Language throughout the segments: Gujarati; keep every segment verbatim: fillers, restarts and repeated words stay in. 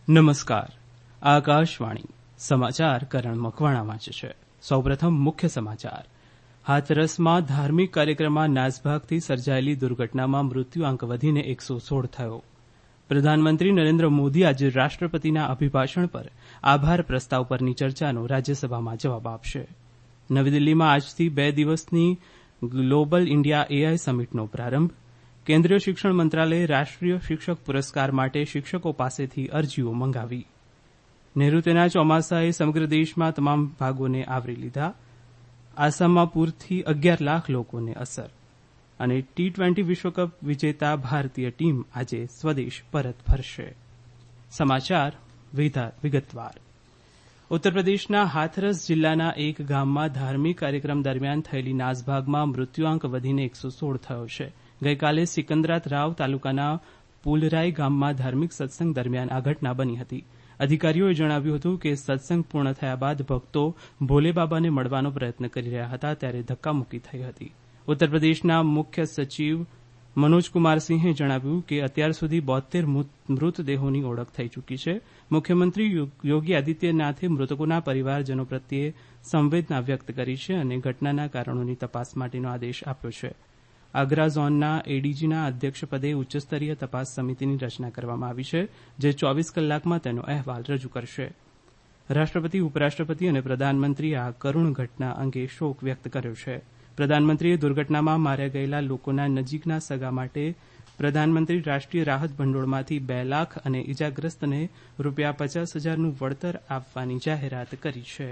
નમસ્કાર. આકાશવાણી સમાચાર કરણ મકવાણા વાંચે છે. સૌપ્રથમ મુખ્ય સમાચાર. હાથરસમાં ધાર્મિક કાર્યક્રમમાં નાસભાગથી સર્જાયેલી દુર્ઘટનામાં મૃત્યુઆંક વધીને એકસો સોળ થયો. પ્રધાનમંત્રી નરેન્દ્ર મોદી આજે રાષ્ટ્રપતિના અભિભાષણ પર આભાર પ્રસ્તાવ પરની ચર્ચાનો રાજ્યસભામાં જવાબ આપશે. નવી દિલ્હીમાં આજથી બે દિવસની ગ્લોબલ ઇન્ડિયા એઆઈ સમિટનો પ્રારંભ. કેન્દ્રીય શિક્ષણ મંત્રાલયે રાષ્ટ્રીય શિક્ષક પુરસ્કાર માટે શિક્ષકો પાસેથી અરજીઓ મંગાવી. નૈઋત્યના ચોમાસાએ સમગ્ર દેશમાં તમામ ભાગોને આવરી લીધા. આસામમાં પૂરથી અગિયાર લાખ લોકોને અસર. અને ટી ટ્વેન્ટી વિશ્વકપ વિજેતા ભારતીય ટીમ આજે સ્વદેશ પરત ફરશે. સમાચાર વિગતવાર. ઉત્તર પ્રદેશના હાથરસ જિલ્લાના એક ગામમાં ધાર્મિક કાર્યક્રમ દરમિયાન થયેલી નાસભાગમાં મૃત્યુઆંક વધીને એકસો સોળ થયો છે. ગઈકાલે સિકંદરાત રાવ તાલુકાના પુલરાઈ ગામમાં ધાર્મિક સત્સંગ દરમિયાન આ ઘટના બની હતી. અધિકારીઓએ જણાવ્યું હતું કે સત્સંગ પૂર્ણ થયા બાદ ભક્તો ભોલેબાબાને મળવાનો પ્રયત્ન કરી રહ્યા હતા ત્યારે ધક્કામુક્કી થઈ હતી. ઉત્તર પ્રદેશના મુખ્ય સચિવ મનોજકુમારસિંહે જણાવ્યું કે અત્યાર સુધી બોતેર મૃતદેહોની ઓળખ થઈ ચૂકી છે. મુખ્યમંત્રી યોગી આદિત્યનાથે મૃતકોના પરિવારજનો પ્રત્યે સંવેદના વ્યક્ત કરી છે અને ઘટનાના કારણોની તપાસ માટેનો આદેશ આપ્યો છે. આગ્રા ઝોનના એડીજીના અધ્યક્ષપદે ઉચ્ચસ્તરીય તપાસ સમિતિની રચના કરવામાં આવી છે, જે ચોવીસ કલાકમાં તેનો અહેવાલ રજૂ કરશે. રાષ્ટ્રપતિ, ઉપરાષ્ટ્રપતિ અને પ્રધાનમંત્રીએ આ કરુણ ઘટના અંગે શોક વ્યક્ત કર્યો છે. પ્રધાનમંત્રીએ દુર્ઘટનામાં માર્યા ગયેલા લોકોના નજીકના સગા માટે પ્રધાનમંત્રી રાષ્ટ્રીય રાહત ભંડોળમાંથી બે લાખ અને ઇજાગ્રસ્તને રૂપિયા પચાસ હજારનું વળતર આપવાની જાહેરાત કરી છે.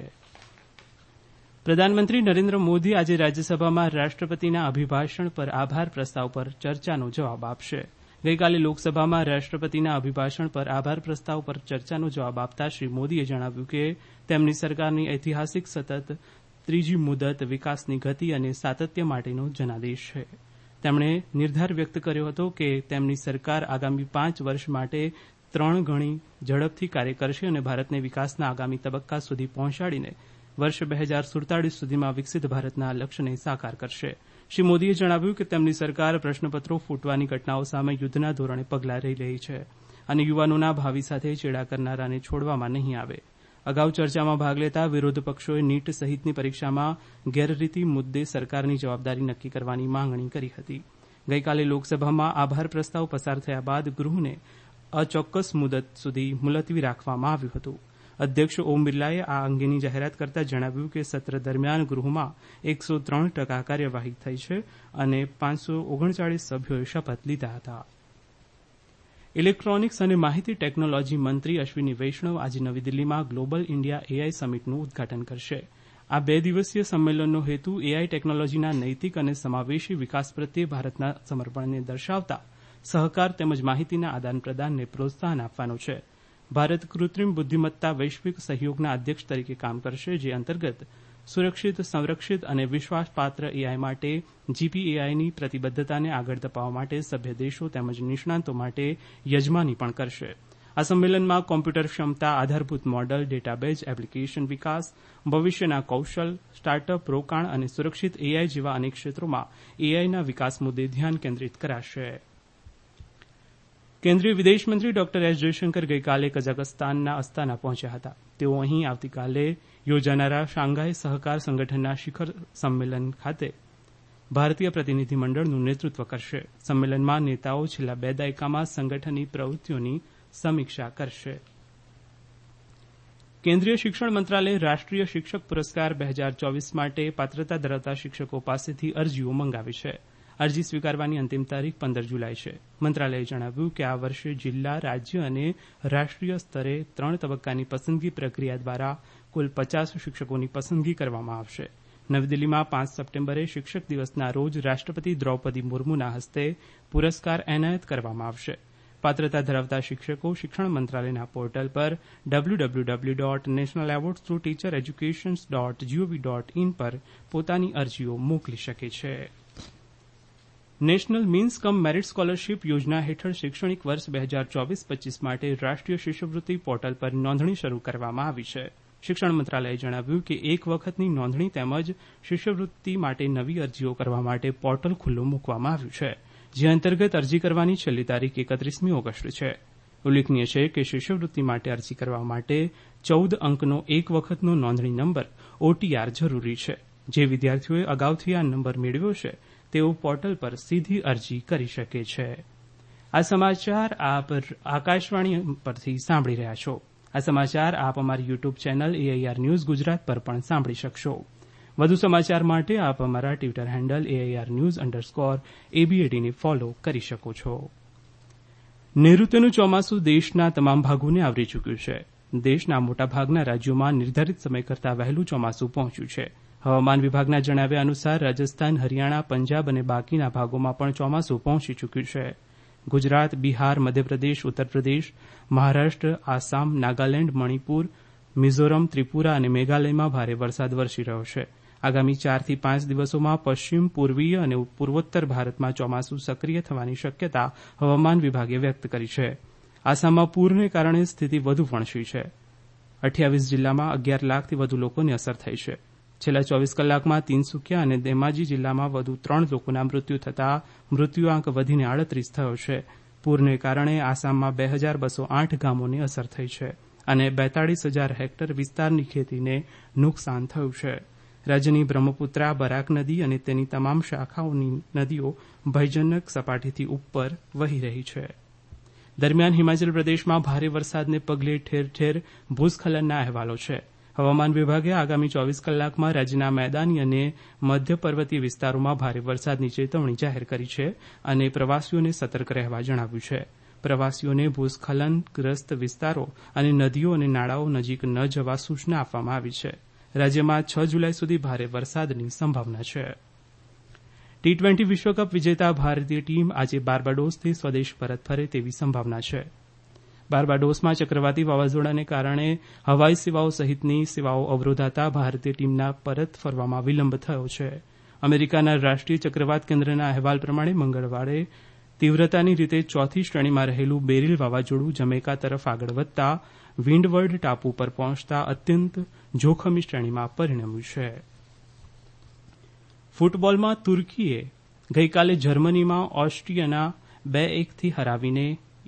પ્રધાનમંત્રી નરેન્દ્ર મોદી આજે રાજ્યસભામાં રાષ્ટ્રપતિના અભિભાષણ પર આભાર પ્રસ્તાવ પર ચર્ચાનો જવાબ આપશે. ગઈકાલે લોકસભામાં રાષ્ટ્રપતિના અભિભાષણ પર આભાર પ્રસ્તાવ પર ચર્ચાનો જવાબ આપતા શ્રી મોદીએ જણાવ્યું કે તેમની સરકારની ઐતિહાસિક સતત ત્રીજી મુદત વિકાસની ગતિ અને સાતત્ય માટેનો જનાદેશ છે. તેમણે નિર્ધાર વ્યક્ત કર્યો હતો કે તેમની સરકાર આગામી પાંચ વર્ષ માટે ત્રણ ગણી ઝડપથી કાર્ય કરશે અને ભારતને વિકાસના આગામી તબક્કા સુધી પહોંચાડીને વર્ષ બે હજાર સુડતાલીસ સુધીમાં વિકસિત ભારતના લક્ષ્યને સાકાર કરશે. શ્રી મોદીએ જણાવ્યું કે તેમની સરકાર પ્રશ્નપત્રો ફૂટવાની ઘટનાઓ સામે યુદ્ધના ધોરણે પગલાં લઈ રહી છે અને યુવાનોના ભાવિ સાથે ચેડા કરનારાને છોડવામાં નહીં આવે. અગાઉ ચર્ચામાં ભાગ લેતા વિરોધ પક્ષોએ નીટ સહિતની પરીક્ષામાં ગેરરીતિ મુદ્દે સરકારની જવાબદારી નક્કી કરવાની માંગણી કરી હતી. ગઈકાલે લોકસભામાં આભાર પ્રસ્તાવ પસાર થયા બાદ ગૃહને અચોક્કસ મુદત સુધી મુલતવી રાખવામાં આવ્યું હતું. અધ્યક્ષ ઓમ બિરલાએ આ અંગેની જાહેરાત કરતા જણાવ્યું કે સત્ર દરમિયાન ગૃહમાં એકસો ત્રણ ટકા કાર્યવાહી થઈ છે અને પાંચસો ઓગણચાળીસ સભ્યોએ શપથ લીધા હતા. ઇલેક્ટ્રોનિક્સ અને માહિતી ટેકનોલોજી મંત્રી અશ્વિની વૈષ્ણવ આજે નવી દિલ્હીમાં ગ્લોબલ ઇન્ડિયા એઆઈ સમિટનું ઉદઘાટન કરશે. આ બે દિવસીય સંમેલનનો હેતુ એઆઈ ટેકનોલોજીના નૈતિક અને સમાવેશી વિકાસ પ્રત્યે ભારતના સમર્પણને દર્શાવતા સહકાર તેમજ માહિતીના આદાન પ્રદાનને પ્રોત્સાહન આપવાનો છે. ભારત કૃત્રિમ બુદ્ધિમત્તા વૈશ્વિક સહયોગના અધ્યક્ષ તરીકે કામ કરશે, જે અંતર્ગત સુરક્ષિત, સંરક્ષિત અને વિશ્વાસપાત્ર એઆઈ માટે જીપીએઆઈની પ્રતિબદ્ધતાને આગળ ધપાવવા માટે સભ્ય દેશો તેમજ નિષ્ણાંતો માટે યજમાની પણ કરશે. આ સંમેલનમાં કોમ્પ્યુટર ક્ષમતા, આધારભૂત મોડલ, ડેટાબેઝ, એપ્લિકેશન વિકાસ, ભવિષ્યના કૌશલ, સ્ટાર્ટઅપ, રોકાણ અને સુરક્ષિત એઆઈ જેવા અનેક ક્ષેત્રોમાં એઆઈના વિકાસ મુદ્દે ધ્યાન કેન્દ્રિત કરાશે. કેન્દ્રીય વિદેશમંત્રી ડોક્ટર એસ જયશંકર ગઈકાલે કઝાકસ્તાનના અસ્તાના પહોંચ્યા હતા. તેઓ અહીં આવતીકાલે યોજાનારા શાંઘાઈ સહકાર સંગઠનના શિખર સંમેલન ખાતે ભારતીય પ્રતિનિધિમંડળનું નેતૃત્વ કરશે. સંમેલનમાં નેતાઓ છેલ્લા બે દાયકામાં સંગઠનની પ્રવૃત્તિઓની સમીક્ષા કરશે. કેન્દ્રીય શિક્ષણ મંત્રાલયે રાષ્ટ્રીય શિક્ષક પુરસ્કાર બે હજાર ચોવીસ માટે પાત્રતા ધરાવતા શિક્ષકો પાસેથી અરજીઓ મંગાવી છે. અરજી સ્વીકારવાની અંતિમ તારીખ પંદર જુલાઈ છે. મંત્રાલયે જણાવ્યું કે આ વર્ષે જિલ્લા, રાજ્ય અને રાષ્ટ્રીય સ્તરે ત્રણ તબક્કાની પસંદગી પ્રક્રિયા દ્વારા કુલ પચાસ શિક્ષકોની પસંદગી કરવામાં આવશે. નવી દિલ્હીમાં પાંચ સપ્ટેમ્બરે શિક્ષક દિવસના રોજ રાષ્ટ્રપતિ દ્રૌપદી મુર્મુના હસ્તે પુરસ્કાર એનાયત કરવામાં આવશે. પાત્રતા ધરાવતા શિક્ષકો શિક્ષણ મંત્રાલયના પોર્ટલ પર W W W dot national awards through teacher education dot GOV dot in પર પોતાની અરજીઓ મોકલી શકે છે. National means cum merit scholarship યોજના હેઠળ શૈક્ષણિક વર્ષ બે હજાર ચોવીસ પચીસ માટે રાષ્ટ્રીય શિષ્યવૃત્તિ પોર્ટલ પર નોંધણી શરૂ કરવામાં આવી છે. શિક્ષણ મંત્રાલયે જણાવ્યું કે એક વખતની નોંધણી તેમજ શિષ્યવૃત્તિ માટે નવી અરજીઓ કરવા માટે પોર્ટલ ખુલ્લું મૂકવામાં આવ્યું છે, જે અંતર્ગત અરજી કરવાની છેલ્લી તારીખ એકત્રીસમી ઓગસ્ટ છે. ઉલ્લેખનીય છે કે શિષ્યવૃત્તિ માટે અરજી કરવા માટે ચૌદ અંકનો એક વખતનો નોંધણી નંબર ઓટીઆર જરૂરી છે. જે વિદ્યાર્થીઓએ અગાઉથી આ નંબર મેળવ્યો છે તેઓ પોર્ટલ પર સીધી અરજી કરી શકે છે. આ સમાચાર આપ આકાશવાણી પરથી સાંભળી રહ્યા છો. આ સમાચાર આપ અમારી YouTube channel AIR news Gujarat પર પણ સાંભળી શકશો. વધુ સમાચાર માટે આપ અમારા Twitter handle AIR news underscore એબીએડીને ફોલો કરી શકો છો. નૈઋત્યનું ચોમાસું દેશના તમામ ભાગોને આવરી ચૂક્યું છે. દેશના મોટાભાગના રાજ્યોમાં નિર્ધારિત સમય કરતાં વહેલું ચોમાસું પહોંચ્યું છે. હવામાન વિભાગના જણાવ્યા અનુસાર રાજસ્થાન, હરિયાણા, પંજાબ અને બાકીના ભાગોમાં પણ ચોમાસું પહોંચી ચૂક્યું છે. ગુજરાત, બિહાર, મધ્યપ્રદેશ, ઉત્તરપ્રદેશ, મહારાષ્ટ્ર, આસામ, નાગાલેન્ડ, મણિપુર, મિઝોરમ, ત્રિપુરા અને મેઘાલયમાં ભારે વરસાદ વરસી રહ્યો છે. આગામી ચારથી પાંચ દિવસોમાં પશ્ચિમ, પૂર્વીય અને પૂર્વોત્તર ભારતમાં ચોમાસું સક્રિય થવાની શક્યતા હવામાન વિભાગે વ્યક્ત કરી છે. આસામમાં પૂરને કારણે સ્થિતિ વધુ વણસી છે. અઠ્યાવીસ જિલ્લામાં અગિયાર લાખથી વધુ લોકોને અસર થઈ છે. છેલ્લા ચોવીસ કલાકમાં તિનસુકિયા અને ધેમાજી જિલ્લામાં વધુ ત્રણ લોકોના મૃત્યુ થતાં મૃત્યુઆંક વધીને આડત્રીસ થયો છે. પૂરને કારણે આસામમાં બે હજાર બસો આઠ ગામોને અસર થઈ છે અને બેતાળીસ હજાર હેક્ટર વિસ્તારની ખેતીને નુકસાન થયું છે. રાજ્યની બ્રહ્મપુત્રા, બરાક નદી અને તેની તમામ શાખાઓની નદીઓ ભયજનક સપાટીથી ઉપર વહી રહી છે. દરમિયાન હિમાચલ પ્રદેશમાં ભારે વરસાદને પગલે ઠેર ઠેર ભૂસ્ખલનના અહેવાલો છે. હવામાન વિભાગે આગામી ચોવીસ કલાકમાં રાજ્યના મેદાની અને મધ્ય પર્વતીય વિસ્તારોમાં ભારે વરસાદની ચેતવણી જાહેર કરી છે અને પ્રવાસીઓને સતર્ક રહેવા જણાવ્યું છે. પ્રવાસીઓને ભૂસ્ખલનગ્રસ્ત વિસ્તારો અને નદીઓ અને નાળાઓ નજીક ન જવા સૂચના આપવામાં આવી છે. રાજ્યમાં છ જુલાઈ સુધી ભારે વરસાદની સંભાવના છે. ટી ટ્વેન્ટી વિશ્વકપ વિજેતા ભારતીય ટીમ આજે બાર્બાડોસથી સ્વદેશ પરત ફરે તેવી સંભાવના છે. બાર્બાડોસમાં ચક્રવાતી વાવાઝોડાને કારણે હવાઈ સેવાઓ સહિતની સેવાઓ અવરોધાતા ભારતીય ટીમના પરત ફરવામાં વિલંબ થયો છે. અમેરિકાના રાષ્ટ્રીય ચક્રવાત કેન્દ્રના અહેવાલ પ્રમાણે મંગળવારે તીવ્રતાની રીતે ચોથી શ્રેણીમાં રહેલું બેરિલ વાવાઝોડું જમૈકા તરફ આગળ વધતા વિન્ડવર્ડ ટાપુ પર પહોંચતા અત્યંત જોખમી શ્રેણીમાં પરિણમ્યું છે. ફૂટબોલમાં તુર્કીએ ગઈકાલે જર્મનીમાં ઓસ્ટ્રિયાના બે એકથી હરાવીને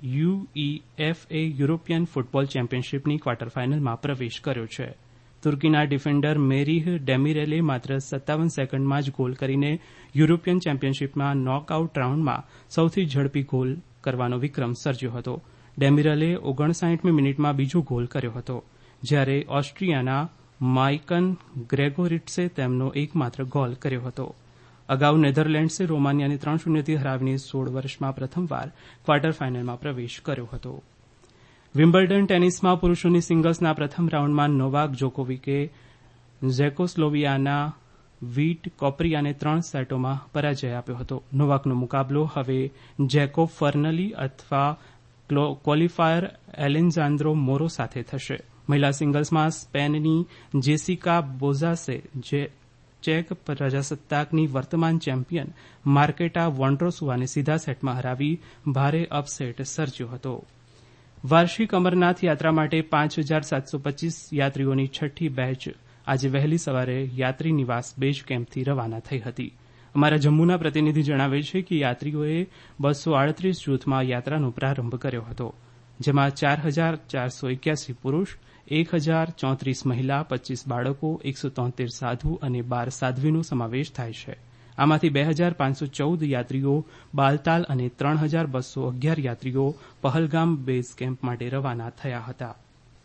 યુઈએફએ યુરોપિયન ફૂટબોલ ચેમ્પિયનશીપની ક્વાર્ટર ફાઇનલમાં પ્રવેશ કર્યો છે. તુર્કીના ડિફેન્ડર મેરીહ ડેમિરેલે માત્ર સત્તાવન સેકન્ડમાં જ ગોલ કરીને યુરોપિયન ચેમ્પિયનશીપમાં નોકઆઉટ રાઉન્ડમાં સૌથી ઝડપી ગોલ કરવાનો વિક્રમ સર્જ્યો હતો. ડેમિરેલે ઓગણસાઠમી મિનિટમાં બીજો ગોલ કર્યો હતો, જ્યારે ઓસ્ટ્રિયાના માઇકન ગ્રેગોરિટ્સે તેમનો એકમાત્ર ગોલ કર્યો હતો. અગાઉ નેધરલેન્ડ્સે રોમાનિયાને ત્રણ શૂન્યથી હરાવીને સોળ વર્ષમાં પ્રથમવાર ક્વાર્ટર ફાઇનલમાં પ્રવેશ કર્યો હતો. વિમ્બલ્ડન ટેનિસમાં પુરુષોની સિંગલ્સના પ્રથમ રાઉન્ડમાં નોવાક જોકોવિકે ઝેકોસ્લોવિયાના વીટ કોપરિયાને ત્રણ સેટોમાં પરાજય આપ્યો હતો. નોવાકનો મુકાબલો હવે જેકોબ ફર્નલી અથવા ક્વોલિફાયર એલેન્જાન્દ્રો મોરો સાથે થશે. મહિલા સિંગલ્સમાં સ્પેનની જેસિકા બોઝાસે જે ચેક પ્રજાસત્તાકની વર્તમાન ચેમ્પિયન માર્કેટા વોન્ડ્રોસુવાને સીધા સેટમાં હરાવી ભારે અપસેટ સર્જ્યો હતો. વાર્ષિક અમરનાથ યાત્રા માટે પાંચ હજાર સાતસો પચીસ યાત્રીઓની છઠ્ઠી બેચ આજે વહેલી સવારે યાત્રી નિવાસ બેઝ કેમ્પથી રવાના થઈ હતી. અમારા જમ્મુના પ્રતિનિધિ જણાવે છે કે યાત્રીઓએ બસો આડત્રીસ જૂથમાં યાત્રાનો પ્રારંભ કર્યો હતો, જેમાં ચાર હજાર ચારસો એક્યાસી પુરુષ, એક હજાર ચોત્રીસ મહિલા, પચીસ બાળકો, એકસો તોતેર સાધુ અને બાર સાધ્વીનો સમાવેશ થાય છે. આમાંથી બે હજાર પાંચસો ચૌદ યાત્રીઓ બાલતાલ અને ત્રણ હજાર બસો અગિયાર યાત્રીઓ પહલગામ બેઝ કેમ્પ માટે રવાના થયા હતા.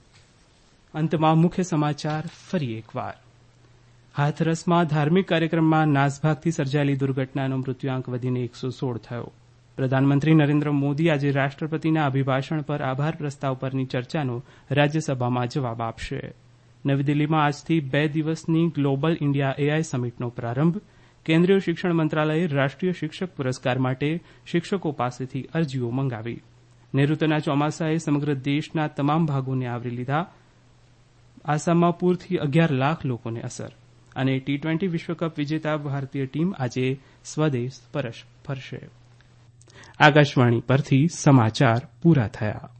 અંતમાં મુખ્ય સમાચાર ફરી એકવાર. હાથરસમાં ધાર્મિક કાર્યક્રમમાં નાસભાગથી સર્જાયેલી દુર્ઘટનાનો મૃત્યુઆંક વધીને એકસો સોળ થયો. પ્રધાનમંત્રી નરેન્દ્ર મોદી આજે રાષ્ટ્રપતિના અભિભાષણ પર આભાર પ્રસ્તાવ પરની ચર્ચાનો રાજ્યસભામાં જવાબ આપશે. નવી દિલ્હીમાં આજથી બે દિવસની ગ્લોબલ ઇન્ડિયા એઆઈ સમિટનો પ્રારંભ. કેન્દ્રીય શિક્ષણ મંત્રાલયે રાષ્ટ્રીય શિક્ષક પુરસ્કાર માટે શિક્ષકો પાસેથી અરજીઓ મંગાવી. નૈઋત્યના ચોમાસાએ સમગ્ર દેશના તમામ ભાગોને આવરી લીધા. આસામમાં પૂરથી અગિયાર લાખ લોકોને અસર. અને ટી ટ્વેન્ટી વિશ્વકપ વિજેતા ભારતીય ટીમ આજે સ્વદેશ પરત ફરશે. આકાશવાણી પરથી સમાચાર પૂરા થયા.